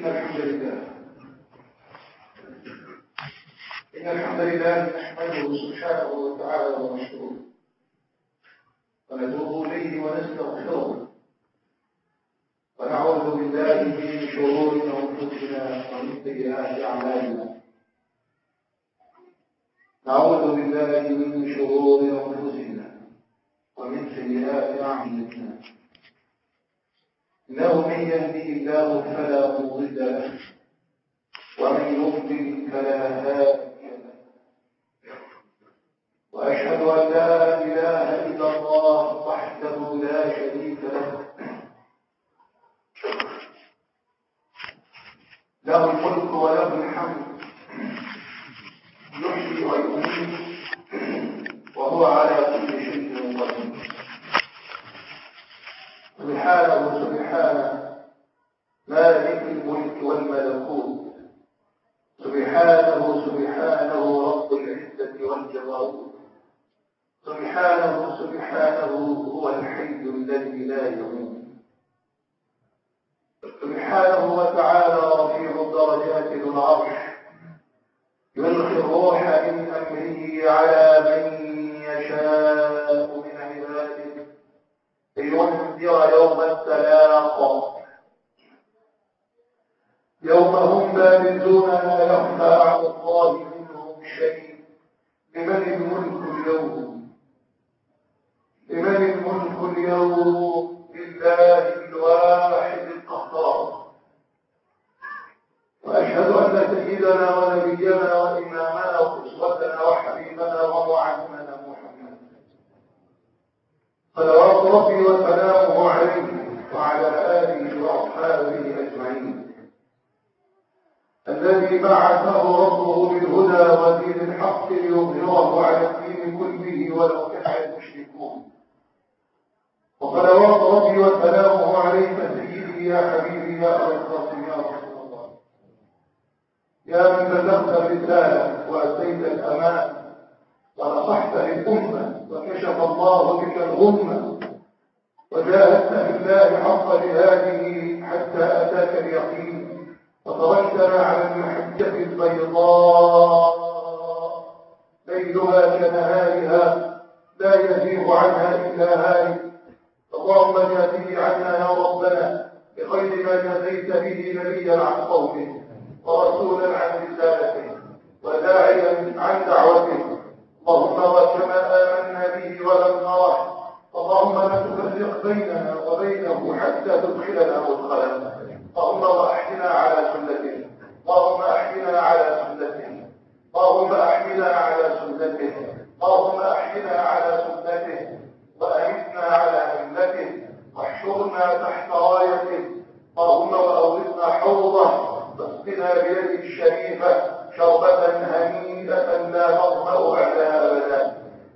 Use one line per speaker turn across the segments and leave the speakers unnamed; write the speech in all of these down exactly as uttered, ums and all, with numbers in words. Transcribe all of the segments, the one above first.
إن الحمد لله إن الحمد لله نحمده سبحانه وتعالى ونشكره ونتوب إليه ونستغفره ونعوذ بالله من شرور أنفسنا ومن سيئات أعمالنا. نعوذ بالله من شرور أنفسنا ومن سيئات أعمالنا. إنه من يهده الله فلا مضل له ومن يضلل فلا هادي له. وأشهد أن لا إله إلا الله وحده لا شريك له له الملك وله الحمد يحيي ويميت وهو على كل شيء قدير. سبحانه سبحانه مالك الملك والملكوت، سبحانه سبحانه رب العزة والجبروت، سبحانه سبحانه هو الحي الذي لا يموت، سبحانه وتعالى رفيع الدرجات ذو العرش، يلقي الروح من أمره على من يشاء من عباده لينذر يوم التلاق، يوم هم بارزون لا يخفى على الله منهم شيء. لمن الملك اليوم؟ لمن الملك اليوم؟ لله الواحد القهار. وأشهد أن سيدنا ونبينا وإمامنا وأسوتنا وحبيبنا ومعلمنا محمد صلوات ربي وسلامه عليه وعلى آله وأصحابه أجمعين، الذي بعثه ربه بالهدى ودين الحق ليظهره على الدين كله ولو كره المشركون. وصلوات ربي وسلامه عليك سيدي يا حبيبي يا أبا القاسم يا رسول الله، يا من بلغت الرسالة وأديت الأمان ونصحت للأمة وكشف الله بك الغمة وجاهدت بالله حق جهاده حتى أتاك اليقين، وتركتنا على المحجة البيضاء ليلها كنهارها لا يزيغ عنها إلا هالك. اللهم جازه عنا يا ربنا بخير ما جازيت به نبيا عن قومه ورسولا عن رسالته وداعيا عن دعوته. اللهم وكما آمنا به ولم نره، اللهم لا تفرق بيننا وبينه حتى تدخلنا مدخلا. اللهم وأحينا على سنته، اللهم أحينا على سنته، اللهم أحينا على سنته، اللهم أحينا على سنته وأمتنا على ملته واحشرنا تحت رايته. اللهم وأورثنا حوضه واسقنا بيده الشريفة شربة هنيئة لا نظمأ بعدها أبدا.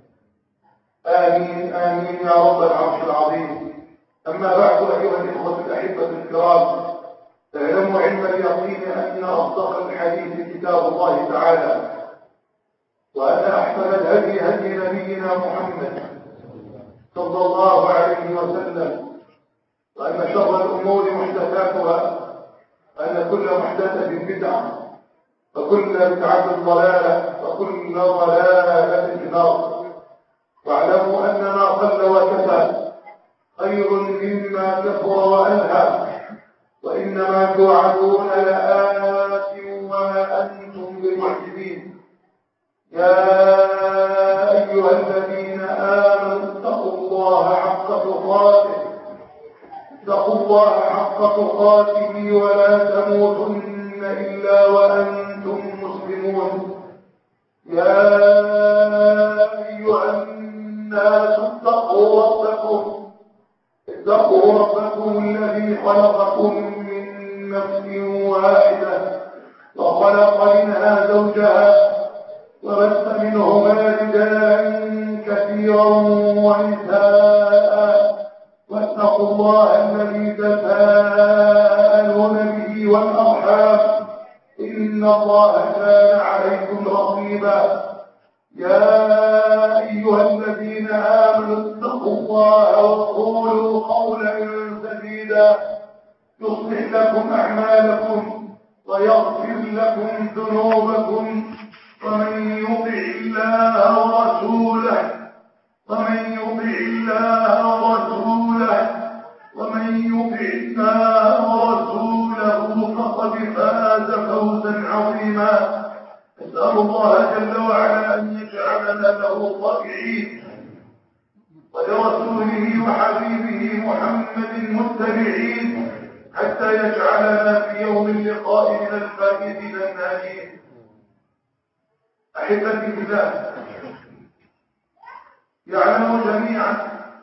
آمين آمين يا رب العرش العظيم. أما بعد أيها الإخوة الأحبة الكرام، اعلموا علم اليقين أن أصدق الحديث كتاب الله تعالى، وأن أحسن الهدي هدي نبينا محمد صلى الله عليه وسلم، وأن شر الأمور محدثاتها، وأن كل محدثة بدعة وكل بدعة ضلالة وكل ضلالة في النار. واعلموا أن ما قل وكفى خير مما كثر وألهى، وإنما توعدون لآت وما أنتم بمعجزين. يا أيها الذين آمنوا اتقوا الله حق تقاته، اتقوا الله حق تقاته ولا تموتن إلا وأنتم مسلمون. يا أيها الناس اتقوا ربكم اتقوا ربكم الذي خلقكم من نفس واحدة وخلق منها زوجها وبث منهما رجالا كثيرا ونساء، واتقوا الله الذي تساءلون به والأرحام إن الله كان عليكم رقيبا. يا أيها الذين آمنوا اتقوا الله وقولوا قولا سديدا يصلح لكم أعمالكم ويغفر لكم ذنوبكم، ومن يطع الله ورسوله ومن يطع الله ورسوله ومن يطع الله ورسوله فقد فاز فوزا عظيما. أسأل الله جل وعلا أن يجعلنا له طائعين، ولرسوله وحبيبه محمد متبعين، حتى يجعلنا في يوم اللقاء من الفائزين الناجين. أحبتي بالله، يعلم جميعا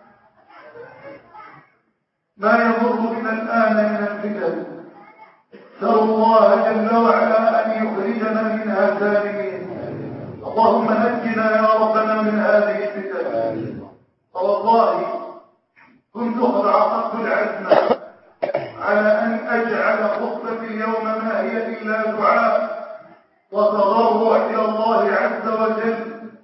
ما يمر بنا الآن من الفتن، نسأل الله جل وعلا أن يخرجنا منها سالمين. اللهم نجنا يا ربنا من هذه الفتن. والله كنت قد عقدت العزم على أن أجعل خطبتي اليوم ما هي إلا دعاء وتضرع إلى الله عز وجل،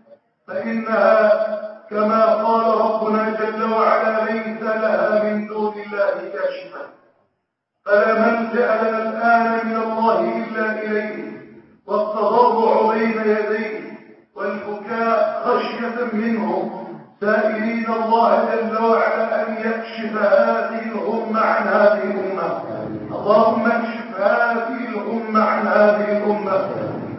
فإنها كما قال ربنا جل وعلا ليس لها من دون الله كاشفة، فلا ملجأ لنا الآن من الله إلا إليه، والتضرع بين يديه والبكاء خشية منه، سائلين الله جل وعلا أن يكشف هذه الغمة عن هذه الأمة. اللهم اكشف هذه الغمة عن هذه الأمة.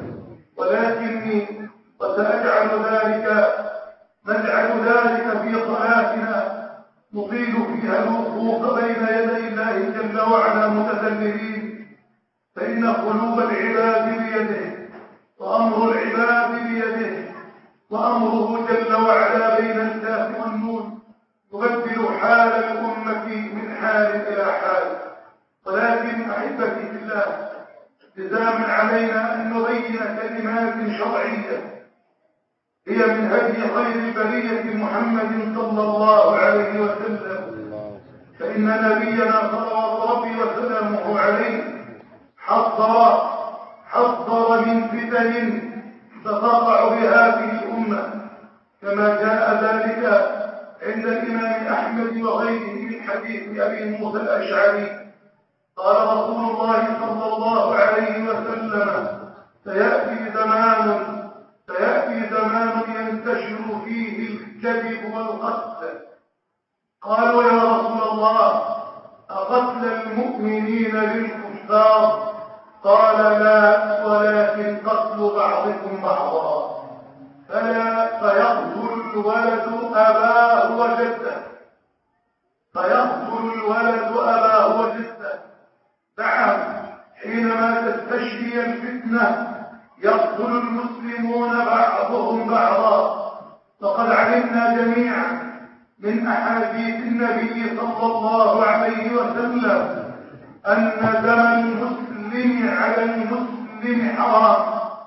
ولكني وسأجعل ذلك نجعل ذلك في صلاتنا، نطيل فيها الوقوف بين يدي الله جل وعلا متذللين، فإن قلوب العباد بيده، وأمر العباد بيده، وأمره جل وعلا بين الكاف والنون، يبدل حال الأمة من حال إلى حال. ولكن أحبتي في الله، التزاما علينا أن نبين كلمات شرعية هي من هدي خير البرية محمد صلى الله عليه وسلم، فإن نبينا صلوات ربي وسلامه عليه حذر حذر من فتن ستقع بهذه الأمة، كما جاء ذلك عند الإمام أحمد وغيره من حديث أبي موسى الأشعري قال رسول الله صلى الله عليه وسلم: سيأتي زمان سيأتي زمان ينتشر فيه الكذب والقتل. قالوا: يا رسول الله، أقتل المؤمنين للكفار؟ قال: لا، ولكن قتل بعضكم بعضا. فلا فيقتل الولد أباه وجده فيقتل الولد أباه وجده نعم، حينما تستشري الفتنة يقتل المسلمون بعضهم بعضا. وقد علمنا جميعا من أحاديث النبي صلى الله عليه وسلم أن دم المسلم على المسلم حرام.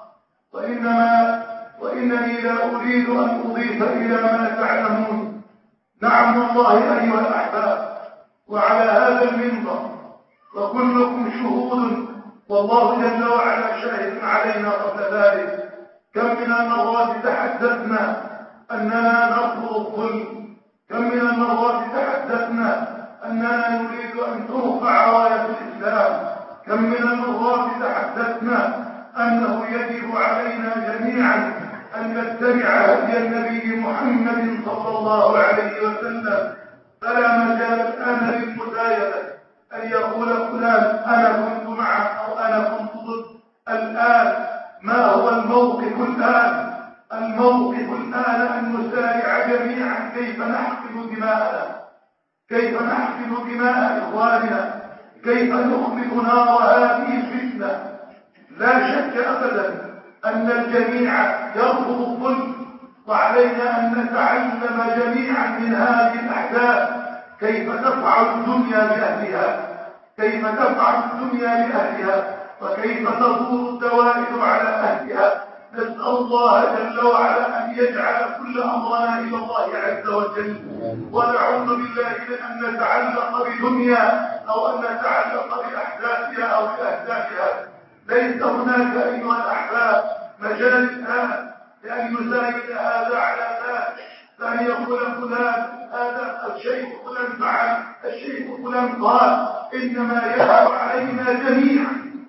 وإنما وإنني لا أريد أن أضيف إلى ما تعلمون. نعم والله أيها الأحباب، وعلى هذا المنبر وكلكم شهود، والله جل وعلا شاهد علينا قبل ذلك، كم من المرات تحدثنا أننا نرفض الظلم، كم من المرات تحدثنا أننا نريد أن ترفع راية الإسلام، كم من المرات تحدثنا أنه يجب علينا جميعا أن نتبع هدي النبي محمد صلى الله عليه وسلم. فلا مجال الآن للمزايدة أن يقول فلان أنا كنت معه أو أنا كنت ضد. الآن ما هو الموقف الآن؟ الموقف الآن أن نسارع جميعا كيف نحقن دماءنا، كيف نحقن دماء إخواننا، كيف نخلق نار هذه الفتنة. لا شك أبدا أن الجميع يرفض الظلم، وعلينا أن نتعلم جميعا من هذه الأحداث كيف تفعل الدنيا بأهلها، كيف تفعل الدنيا بأهلها، وكيف تدور الدوائر على أهلها. نسأل الله جل وعلا أن يجعل كل أمرنا إلى الله عز وجل، ونعوذ بالله من أن نتعلق بدنيا أو أن نتعلق بأحداثها أو بأهدافها. ليس هناك أيها الأحباب مجال الآن لأن يزايد هذا على ذاك، فأن يقول فلان هذا الشيخ فلان فعل، الشيخ فلان قال. إنما يجب علينا جميعا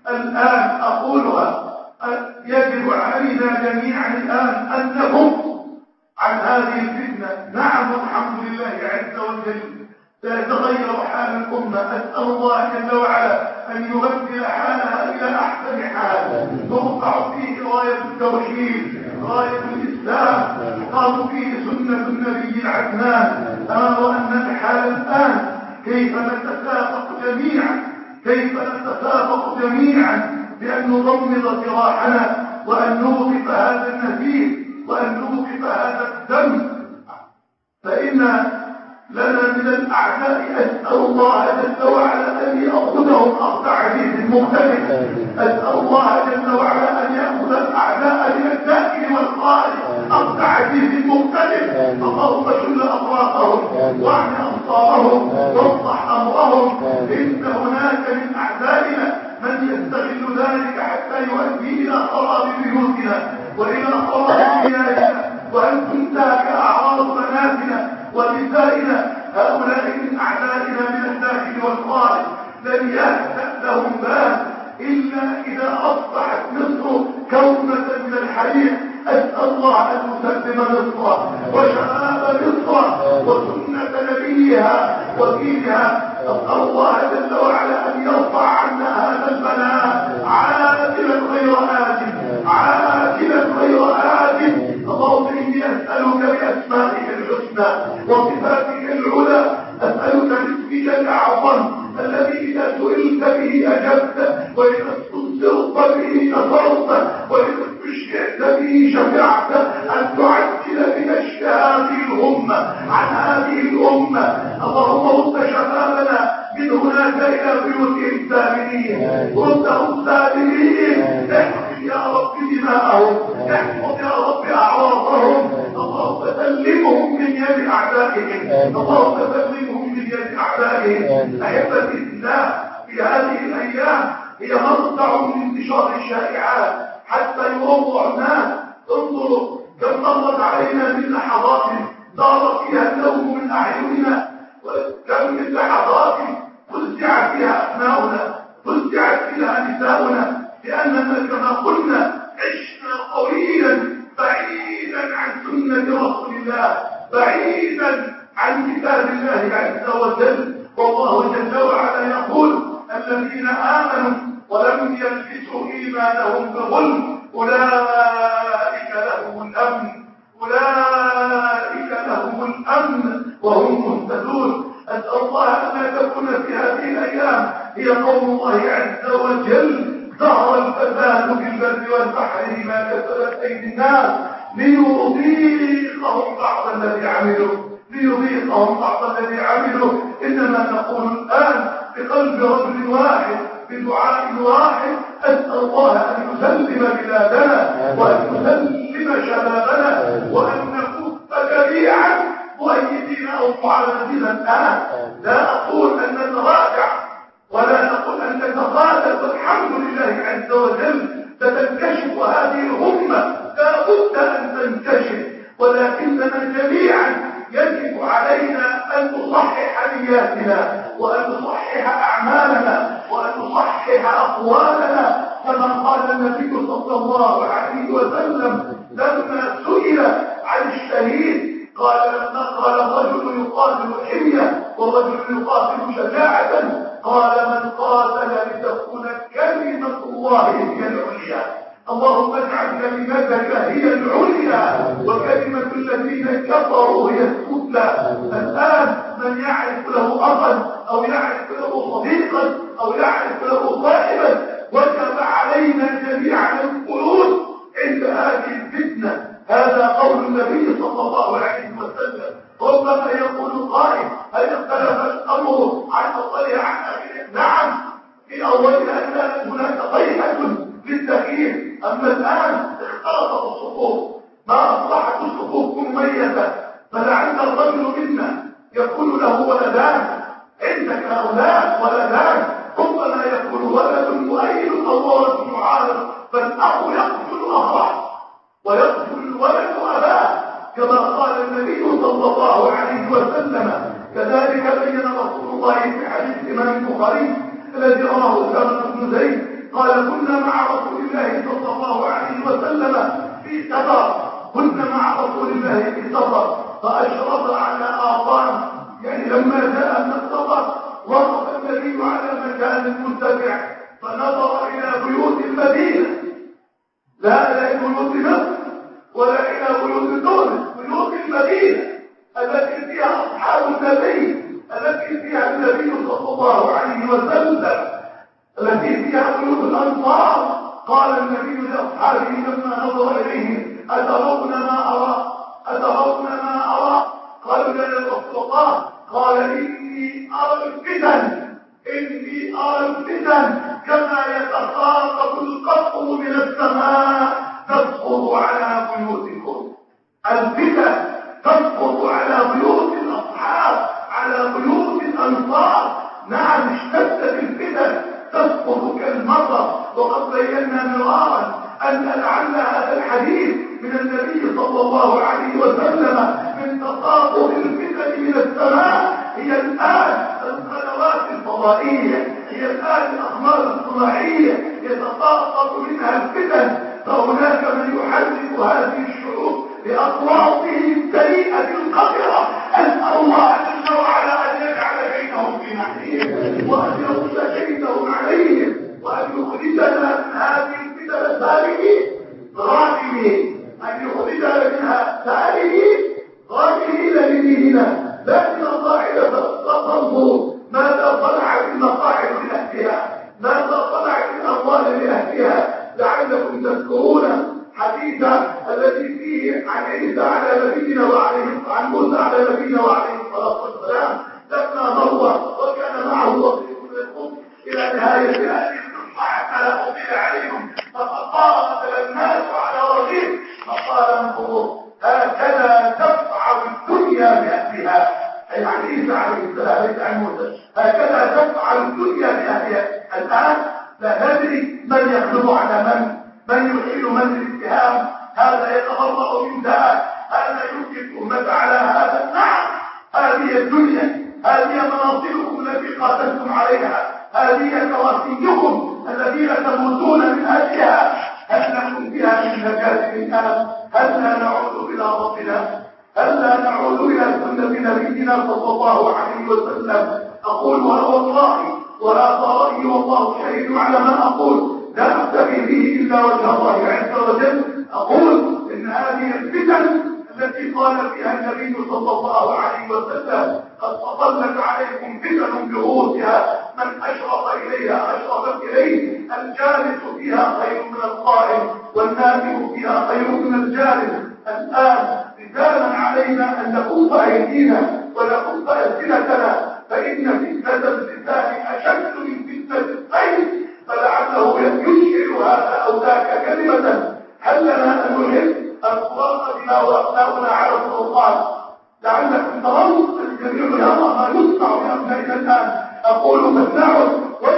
الآن أقولها، يجب علينا جميعا الآن أن نكف عن هذه الفتنة. نعم الحمد لله عز وجل سيتغير حال الأمة. أسأل الله جل وعلا أن يبدل حالها إلى أحسن حال، ترفع فيه راية التوحيد، راية الإسلام، تقام فيه سنة النبي العدنان. أرى أن الحال الآن كيف نتسابق جميعا، كيف نتسابق جميعا بأن نضمد جراحنا وأن نوقف هذا النزيف وأن نوقف هذا الدم. فإن لنا من الأعداء، أسأل الله جل وعلا أن يأخذهم أخذ عزيز مختلف. أسأل الله جل وعلا أن يأخذ الأعداء من الداخل والخارج أخذ عزيز مختلف. اللهم شل أطرافهم واعن أبصارهم واصلح أمرهم. إن هناك من أعدائنا من يستغل ذلك حتى يؤدي إلى خراب بيوتنا وإلى خراب بلادنا وأن تنتهك أعراض بناتنا ونسائنا. هؤلاء من أعدائنا من الداخل والخارج لن يهدأ لهم بال إلا إذا أصبحت مصر كومة من الحريق. أسأل الله أن يسلم مصر وشباب مصر وسنة نبيها ودينها. أسأل الله جل وعلا أن يرفع عنا هذا البلاء عاجلا غير آجل، عاجلا غير آجل. اللهم إني أسألك بأسمائك الحسنى وصفاتك العلى، أسألك باسمك الأعظم الذي إذا سئلت به أجبت، وإذا استنصرت به نصرت، وإذا استشفعت به شفعت، أن تعجل بنشر هذه الأمة عن هذه الأمة. اللهم رد شبابنا من هناك إلى بيوتهم سالمين، ردهم سالمين. احفظ يا رب دماءهم، احفظ يا رب أعراضهم. اللهم سلمهم من يد أعدائهم، اللهم سلمهم من يد أعدائهم. أحبتي الله، في هذه الأيام هي مرضع من انتشار الشائعات حتى يروع الناس. انظروا كم مرت علينا من لحظات دار فيها النوم من أعيننا، وكم من لحظات فزعت فيها أبناؤنا، فزعت فيها نساؤنا، لأننا كما قلنا عشنا طويلا بعيدا عن سنة رسول الله، بعيدا عن كتاب الله عز وجل. والله جل وعلا يقول: الذين آمنوا ولم يلبسوا إيمانهم بظلم أولئك لهم الأمن، أولئك لهم الأمن وهم مهتدون. أسأل الله أن لا تكون في هذه الأيام هي قول الله عز وجل: ظهر الفساد في البر والبحر بما كسبت أيدي الناس ليذيقهم بعض الذي عملوا، ليذيقهم بعض الذي عملوا. إنما نقول الآن بقلب رجل واحد بدعاء واحد: أسأل الله أن يسلم بلادنا وأن يسلم شبابنا وأن نكف جميعا مؤيدين أو معارضين الآن. لا أقول أن نتراجع ولا نقول أن نتخاذل، والحمد لله عز وجل ستنكشف هذه الأمة، لا بد أن تنكشف، ولكننا جميعا يجب علينا أن نصحح نياتنا وأن نصحح أعمالنا وأن نصحح أقوالنا، كما قال النبي صلى الله عليه وسلم لما سئل عن الشهيد قال: لما قال الرجل يقاتل حمية والرجل يقاتل شجاعة، قال: من قاتل لتكون كلمة الله هي العليا. اللهم اجعل كلمتك هي العليا وكلمة الذين كفروا هي السفلى. الآن من يعرف له أخا أو يعرف له صديقا أو يعرف له صاحبا، وجب علينا جميعا الخلود عند هذه الفتنة. هذا قول النبي صلى الله عليه وسلم. ربما يقول قائل: هل اختلف الأمر عن أولها عن آخره؟ نعم، في أولها كانت هناك صيحة للتغيير، أما الآن اختلطت الصفوف، ما أصبحت الصفوف مميزة. فلعل الرجل منا يكون له ولدان، عندك أولاد ولدان، ربما يكون ولد مؤيد أو ولد معارض، فالأخ يقتل أخاه ويقتل الولد أباه كما قال النبي صلى الله عليه وسلم. كذلك بين رسول الله في حديث الإمام البخاري الذي رواه أسامة بن زيد قال: مع رسول الله صلى الله عليه وسلم في سفر كنا مع رسول الله في سفر فأشرف على آطان، يعني لما جاء من السفر وقف النبي على مكان مرتفع فنظر إلى بيوت المدينة، لا إلى بيوت مصر ولا إلى بيوت تونس، بيوت المدينة التي فيها أصحاب النبي، التي فيها النبي صلى الله عليه وسلم، التي فيها بيوت الأنصار. قال النبي لأصحابه لما نظر إليهم أترون ما أرى؟ أترون ما أرى؟ قالوا لا يا رسول الله. قال إني أرى الفتن، إني أرى الفتن كما يتساقط القطر من السماء تسقط على بيوتكم. الفتن تسقط على بيوت الأصحاب، على بيوت الأنصار. نعم اشتدت الفتن تسقط كالمطر، وقد بينا مرارا أن لعل هذا الحديث من النبي صلى الله عليه وسلم من تساقط الفتن من السماء هي الآن القنوات الفضائية، هي الآن الأقمار الصناعية يتساقط منها الفتن. فهناك من يحدث هذه الشعوب بأصواته السيئة القذرة. أسأل الله جل وعلا أن يجعل كيدهم في نحرهم وأن يرد كيدهم عليهم وأن يخرجنا من هذه الفتن السالمين راجمين، أن يخرجنا منها سالمين راجمين لديننا. لكن القاعدة تنظر ماذا صنع المصاعب لأهلها، ماذا صنع الأموال لأهلها. لعلكم تذكرون حديثا الذي فيه عن عيسى على نبينا وعليه عن موسى على نبينا وعليه الصلاة والسلام لما مر وكان معه وصيف من الخبز إلى نهاية هذه القصة حتى لا أطيل عليكم، فقال مثل الناس على رغيف فقال انظروا هكذا تفعل الدنيا بأهلها، أي عن عيسى عليه السلام ليس عن موسى، هكذا تفعل الدنيا بأهلها. الآن لا ندري من يغلب على من، من يحيل من الاتهام، هذا يتبرأ من ذاك، هذا يمكن تهمة على هذا. نعم هذه الدنيا، هذه مناصبكم التي قاتلتم عليها، هذه كراسيكم الذين تموتون من أجلها. هل نكون فيها من نجاة الآن؟ هل لا نعود إلى ربنا؟ هل لا نعود إلى سنة نبينا صلى الله عليه وسلم؟ أقولها والله ولا رأيي والله شهيد على ما أقول، لا أبتغي به إلا وجه الله عز وجل. أقول إن هذه الفتن التي قال فيها النبي صلى الله عليه وسلم قد تطلت عليكم فتن برؤوسها من أشرف إليها أشرفت إليه، الجالس فيها خير من القائم والنائم فيها خير من الجالس. الآن رجالا علينا أن نكف أيدينا ونكف ألسنتنا، فإن فتنة اللسان أشد من فتنة السيف، فلعله يشعر هذا أو ذاك كلمة. هل لنا أن نحب القرآن بما وأبناؤنا على القرآن؟ لعلكم ترون الجميع يرى ما يسمع بأبنائنا الآن. أقول فاسمعوا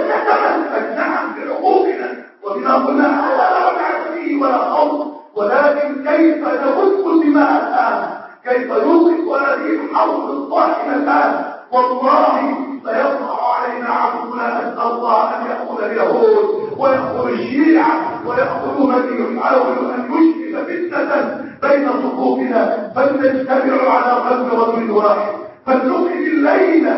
ولنتمسك نعم بحقوقنا وبما قلنا هذا لا نعرف فيه ولا خوف، ولكن كيف نبث دماء الآن، كيف يوقف هذه الحرب الطاحنة الآن. والله سيطلع علينا عبدنا. أسأل الله أن يأخذ اليهود ويأخذ الشيعة ويأخذ من يحاول أن يشكل فتنة بين صفوفنا، فلنجتمع على قلب رجل واحد، فلنخرج الليل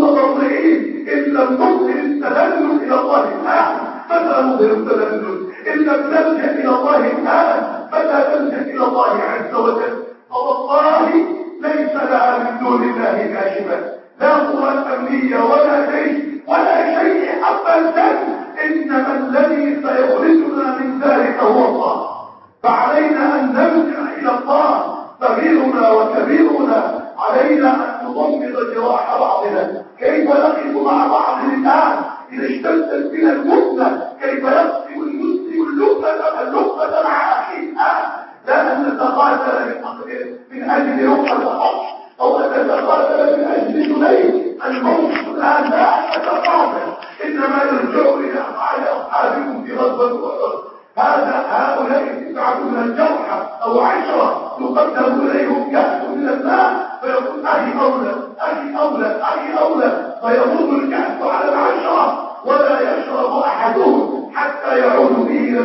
متضرعين. إن لم نظهر التذلل إلى الله الآن فلا نظهر التذلل، إن لم نلجأ إلى الله الآن فلا نلجأ إلى الله عز وجل. فوالله ليس لها من دون الله كاشفة، لا قوة أمنية ولا جيش ولا شيء أبدا، إنما الذي سيخرجنا من ذلك هو الله. فعلينا أن نرجع إلى الله، صغيرنا وكبيرنا علينا أن نضمد جراح بعضنا. كيف نقف مع بعض الآن إذا اشتدت بنا الفتنة؟ كيف يقسم المسلم اللقمة اللقمة مع أخيه الآن؟ لا أن نتقاتل من أجل لقمة الحق أو أن نتقاتل من أجل جنيه. الموقف الآن لا نتقاتل، إنما يرجع إلى أفعال أصحابكم في غزوة أحد. هذا هؤلاء تسعة من الجرحى أو عشرة يقدم إليهم كأس من الماء فيقول أخي أولى أخي أولى أخي أولى، فيمر الكأس على العشرة ولا يشرب أحدهم حتى يعود به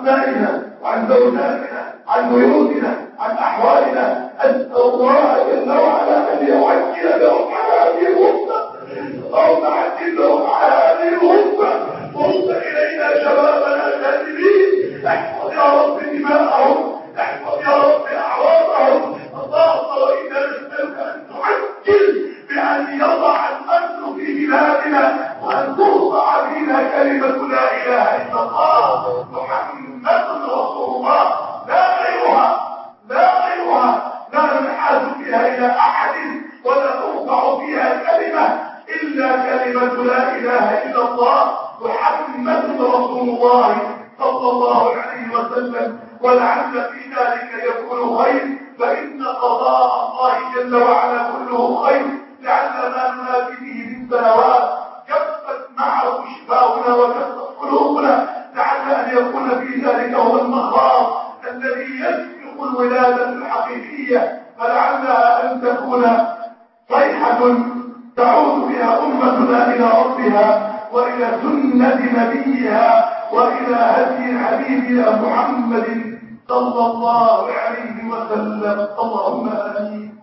أبنائنا وعن زوجاتنا عن بيوتنا عن أحوالنا. أسأل الله جل وعلا أن يعجل لهم على هذه الغرفة اللهم عجل لهم على هذه الغرفة ورد إلينا شبابنا الكاذبين. احفظ يا رب دماءهم، احفظ يا رب أعراضهم. اللهم وإنا نسألك أن تعجل بأن يضع الأمن في بلادنا وأن ترفع فينا كلمة لا إله إلا الله محمد رسول الله، لا غيرها لا غيرها، لا ننحاز فيها إلى أحد ولا ترفع فيها كلمة إلا كلمة لا إله إلا الله محمد رسول الله صلى الله عليه وسلم. ولعل في ذلك يكون خير، فإن قضاء الله جل وعلا كله خير. لعل ما ننادي به من سنوات كفت معه شفاؤنا وكفت قلوبنا، لعل أن يكون في ذلك هو المخاض الذي يسبق الولادة الحقيقية، فلعلها أن تكون صيحة تعود بها أمتنا إلى ربها وإلى سنة نبيها وإلى هدي حبيبها محمد صلى الله عليه وسلم. اللهم آمين.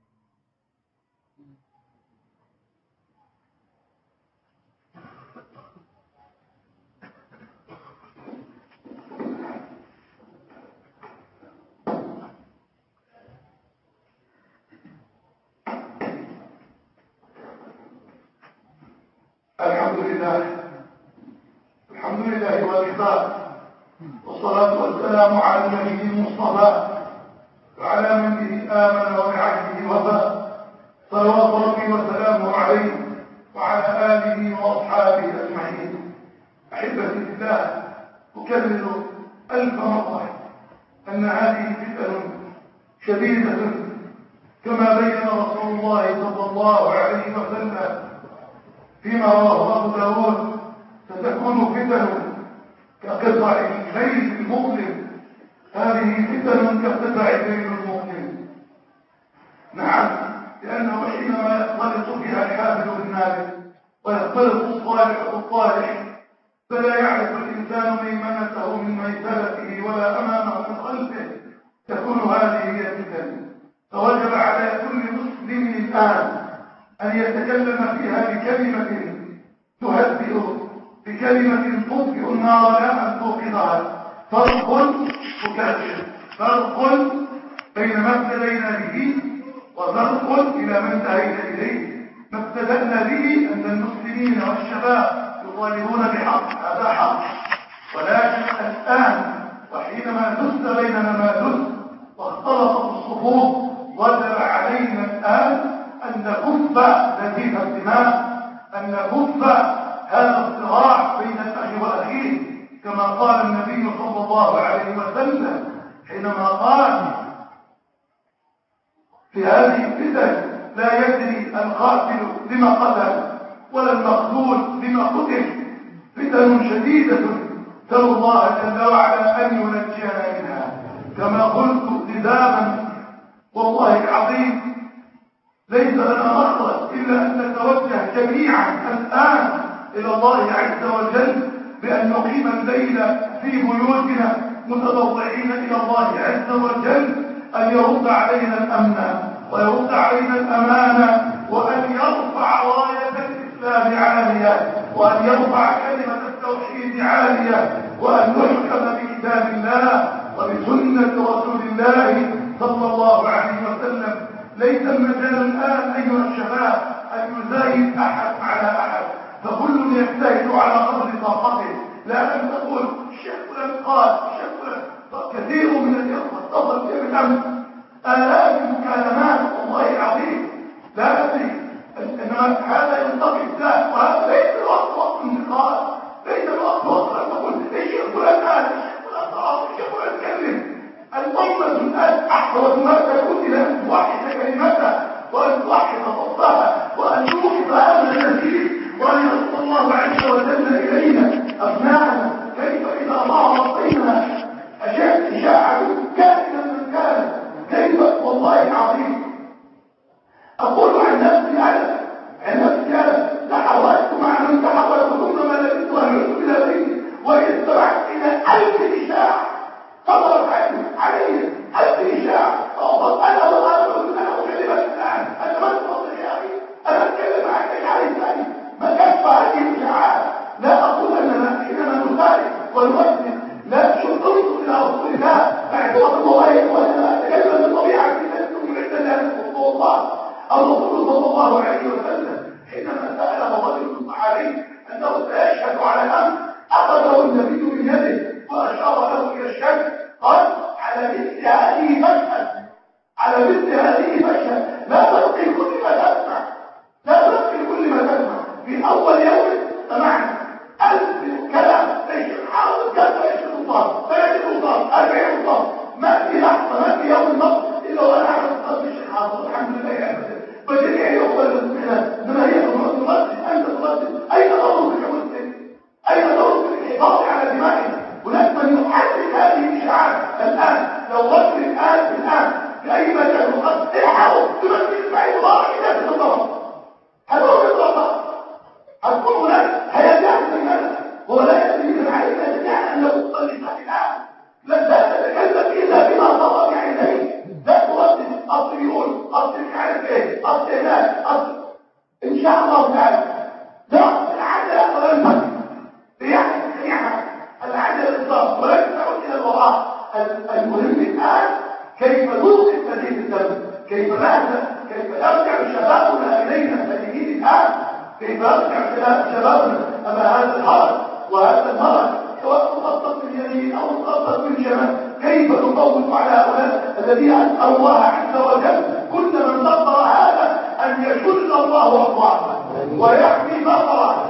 الحمد لله الحمد لله والإخلاص، والصلاة والسلام على النبي المصطفى وعلى من به آمن وبعهده وفى، صلوات ربي وسلامه عليه وعلى آله وأصحابه أجمعين. أحبتي في الله، أكرر ألف مرة أن هذه فتن شديدة كما بين رسول الله صلى الله عليه وسلم فيما رواه أبو داود: ستكون فتن كقطع الليل المظلم. هذه فتن كقطع الليل المظلم. نعم، لأنه حينما يختلط فيها الحافل بالنابل ويختلط الصالح بالطالح فلا يعرف الإنسان ميمنته من ميسرته ولا أمامه من خلفه، تكون هذه هي الفتن. فوجب على كل مسلم الآن أن يتكلم فيها بكلمة تهدئ، بكلمة تطفئ النار لا أن توقظها. فرق مكافئ، فرق بين ما ابتدينا به وفرق إلى ما انتهينا إليه. ما ابتدأنا به أن المسلمين والشباب يطالبون بحق، هذا حق، ولكن الآن وحينما دس بيننا ما دس واختلطت الصفوف وجب علينا الآن أن نكف نزيف الدماء، أن نكف هذا الصراع بين الأخ وأخيه، كما قال النبي صلى الله عليه وسلم حينما قال في هذه الفتن: لا يدري القاتل لما قتل ولا المقتول لما قتل. فتن شديدة نسأل الله جل وعلا أن ينجينا منها. كما قلت كتابا والله العظيم ليس لنا مخرج إلا أن نتوجه جميعا الآن إلى الله عز وجل بأن نقيم الليل في بيوتنا متضرعين إلى الله عز وجل أن يرد علينا الأمن ويرد علينا الأمانة، وأن يرفع راية الإسلام عالية، وأن يرفع كلمة التوحيد عالية، وأن نحكم بكتاب الله وبسنة رسول الله صلى الله عليه وسلم. ليس المجال الآن أيها الشباب أن يزايد أحد على أحد، فكل يجتهد على قدر طاقته. لا أن تقول الشيخ فلان قال الشيخ فلان. كثير من الإخوة اتصل في الأمس آلاف المكالمات والله العظيم لا أدري، إنما هذا ينطبق ذات، وهذا ليس الوقت وقت النقاش، ليس الوقت وقت أن تقول الشيخ فلان قال الشيخ فلان قال الشيخ فلان تكلم. الأمة الآن أحوج ما تكون إلى أن توحد كلمتها وأن توحد صوتها وأن توقف هذا النزيف، وأن يرد الله عز وجل إلينا أبناءنا. كيف إذا ظهرت بيننا أشياء إشاعة كائنا من كان، كيف والله العظيم أقول عن نفسي أنا عن نفسي أنا تحولت مع من تحولت ثم ما لبثت أن يعود إلى بيتي وإذ سمعت إلى ألف إشاعة على مثل هذه مشهد على مثل هذه مشهد لا تلقي كل ما تسمع لا تلقي كل ما تسمع. في اول يوم سمعنا ألف كلام ليش حاول كذا ليش الوصال ثلاثة وصال أربعين وصال ما في لحظة ما في يوم مصر إلا وأنا أعرف قد مش الحاصل الحمد لله يا أبدا فجميع يقبل الاستحلال لما هي تردد أنت تردد أين دورك كمسلم؟ أين دورك في الحفاظ على دمائنا؟ هناك من يحدد هذه الإشاعات الآن لو رجل الآن الآن في أي مكان وقد إلحقوا تمثل إسماعيل الله إذا تتطرق هدول الرصاص هتكون هناك هيجعل بيننا هو لا يجب علينا جميعا أن نبص للحق الآن لا تتكلم إلا بما صار بعينيه لا تردد أصل يقول أصل مش عارف إيه أصل هناك أصل إن شاء الله تعالى لا العدل ولن تكن بيحدث سريعا العدل الإصلاح ولن تعود إلى الوراء. المهم الآن كيف نوقف هذه الدم كيف نهدى كيف يرجع شبابنا إلينا الذين الآن كيف يرجع شبابنا أما هذا الحرج وهذا المرض سواء مخطط من يمين أو مخطط من شمال كيف نطوف على هؤلاء الذين أسأل الله عز وجل كل من نظر هذا أن يشل الله أطوافه ويحمي بصره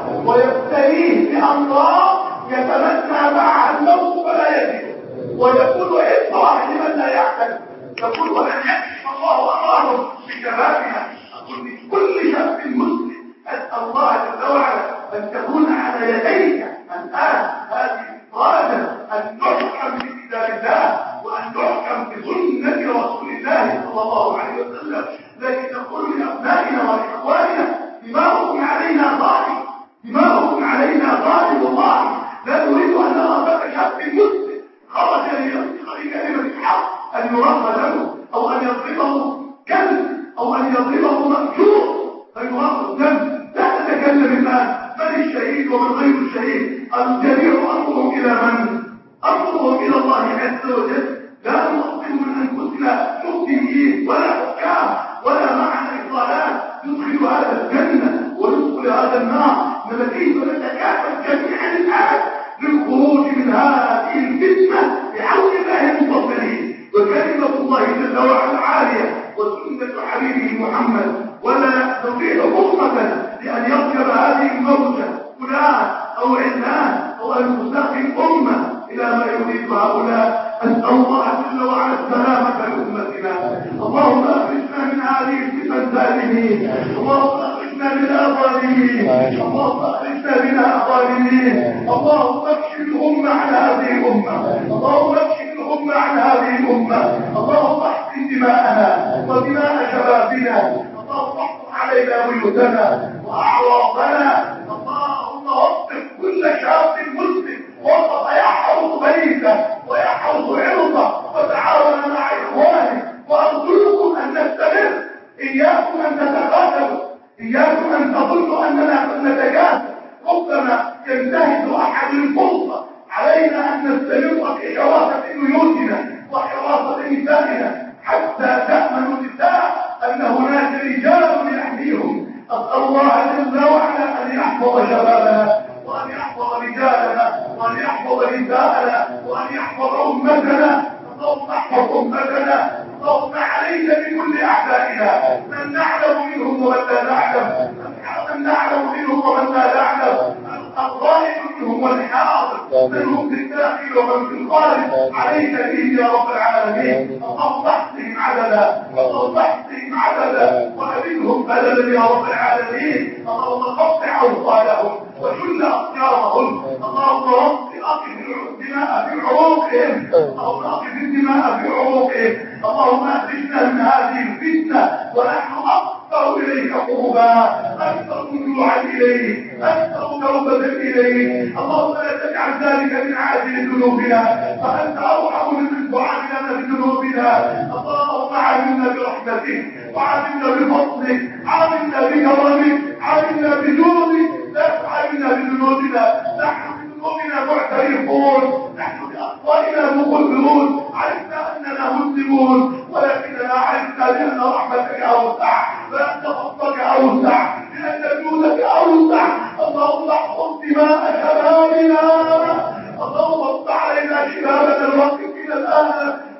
ويبتليه بأمراض يتمنى معها الموت فلا يجد ويقول إطرح لمن لا يعتد يقول ولن يكشف الله أمرهم بشبابنا. أقول لكل شاب مسلم أسأل الله جل وعلا أن تكون على يديك الآن هذه الإرادة أن تحكم بكتاب الله وأن تحكم بسنة رسول الله صلى الله عليه وسلم لكن نقول لأبنائنا وإخواننا دماؤكم علينا ظالم دماؤكم علينا ظالم والله لا نريد أن نرى شاب مسلم خرج لكلمة الحق أن يرغب له أو أن يضربه كلب أو أن يضربه مأجور فيرغب دم. لا تتكلم الآن من الشهيد ومن غير الشهيد الجميع أمرهم إلى من؟ أمرهم إلى الله عز وجل. لا نؤمن من أنفسنا مفتيين ولا حكام ولا معنا إصلاحات يدخل هذا الجنة ويدخل هذا النار كيف نتكافل جميعا الآن للخروج من هذه الفتنة بعون الله المفضلين وكلمة الله جل وعلا عالية وسنة حبيبه محمد ولا نطيع أمة لأن يركب هذه الموجة فلان أو علان أو أن تستقي أمة إلى ما يريد هؤلاء. أسأل الله جل وعلا السلامة لأمتنا. اللهم أخرجنا من هذه الفتن سالمين اللهم أخرجنا منها ظالمين اللهم أخرجنا منها ظالمين اللهم اكشف الأمة عن هذه الأمة اللهم اكشف الأمة عن هذه الأمة اللهم احقن دماءنا ودماء شبابنا اللهم احفظ علينا بيوتنا وأعراضنا اللهم وفق كل شاب مسلم وسط يحفظ بيته ويحفظ عرضه وتعاون مع إخوانه. وأرجوكم أن نستمر إياكم أن تتقاتلوا إياكم أن تظنوا أننا نتجاهل ربما ينتهز أحد الفرصة علينا أن نستمر في حراسة بيوتنا وحراسة نسائنا حتى تأمنوا النساء أن هناك رجال يحميهم. أسأل الله جل وعلا أن يحفظ شبابنا وأن يحفظ رجالنا وأن يحفظ نساءنا وأن يحفظ أمتنا. اللهم احفظ أمتنا اللهم علينا بكل أعدائنا من نعلم منهم ومن لا نعلم من نعلم منهم ومن لا نعلم الغائب منهم والحاضر منهم في الداخل ومن في الخارج عليك به يا رب العالمين. اللهم احصهم عددا اللهم احصهم عددا وأبدهم بلدا يا رب العالمين. اللهم قطع أوصالهم وشل أخيارهم اللهم رب أقف الدماء في عروقهم اللهم أقف الدماء في عروقهم اللهم أخرجنا من هذه الفتنة ونحن أكثر إليك قربا أكثر رجوعا إليك أكثر توبة إليك. اللهم لا تجعل ذلك من عاجل ذنوبنا فأنت أرحم من تعاملنا بذنوبنا. اللهم عاملنا برحمتك وعاملنا بفضلك عاملنا بكرمك عاملنا بجودك لا تعاملنا بذنوبنا. نحن بذنوبنا معترفون نحن بأخطائنا مقررون عرفنا أننا مسلمون ولكننا عرفنا بأن رحمتك أوسع بأن فضلك أوسع بأن جودك أوسع. اللهم احفظ دماء شبابنا اللهم افتح علينا شبابنا الواقفين الآن في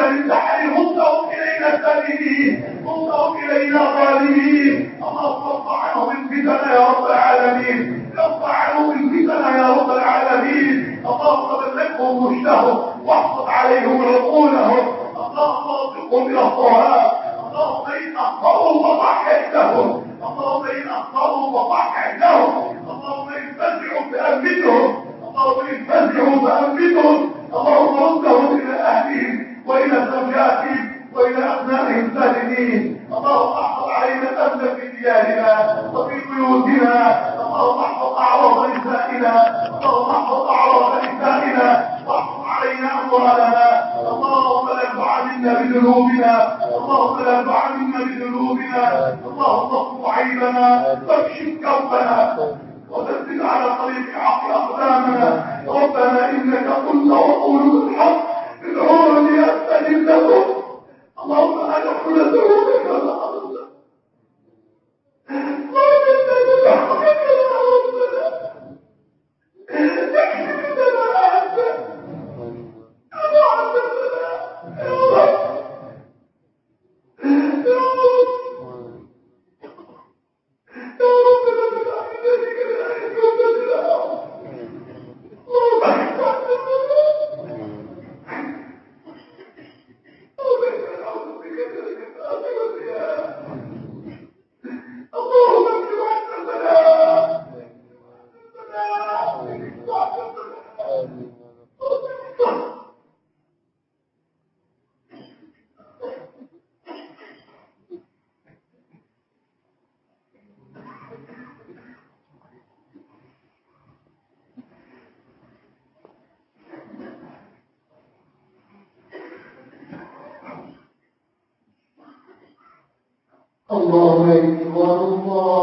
فتن الدحر ردهم إلينا سالمين، ردهم إلينا ظالمين. اللهم ارفع عنهم الفتن يا رب العالمين، ارفع عنهم الفتن يا رب العالمين. اللهم بلغهم رشدهم واحفظ عليهم عقولهم. اللهم ارزقهم الى الصواب. اللهم ان اخطاوا فصحح لهم، اللهم ان اخطاوا فصحح لهم، اللهم ان فزعوا فامنهم، اللهم ان فزعوا فامنهم. اللهم ردهم الى اهلهم والى زوجاتهم والى ابنائهم سالمين. اللهم احفظ علينا الامن في ديارنا وفي بيوتنا. اللهم احفظ اعراض نسائنا، اللهم احفظ اعراض نسائنا واحفظ علينا اموالنا. اللهم لا تعاملنا بذنوبنا، اللهم لا تعاملنا بذنوبنا. اللهم اصف عيبنا واكشف كربنا وثبت على طريق الحق اقدامنا. ربنا انك قلت وقولوا الحق ادعوني استجب لكم. اللهم انا كل ذنوبك ولا اضل الله أكبر الله